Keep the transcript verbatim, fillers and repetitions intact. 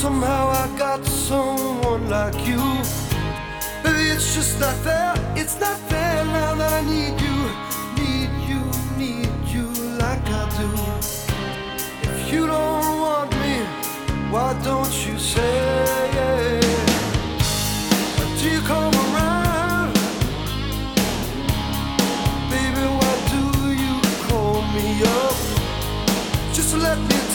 somehow I got someone like you. Baby, it's just not fair, it's not fair now that I need you, need you, need you like I do. If you don't want me, why don't you say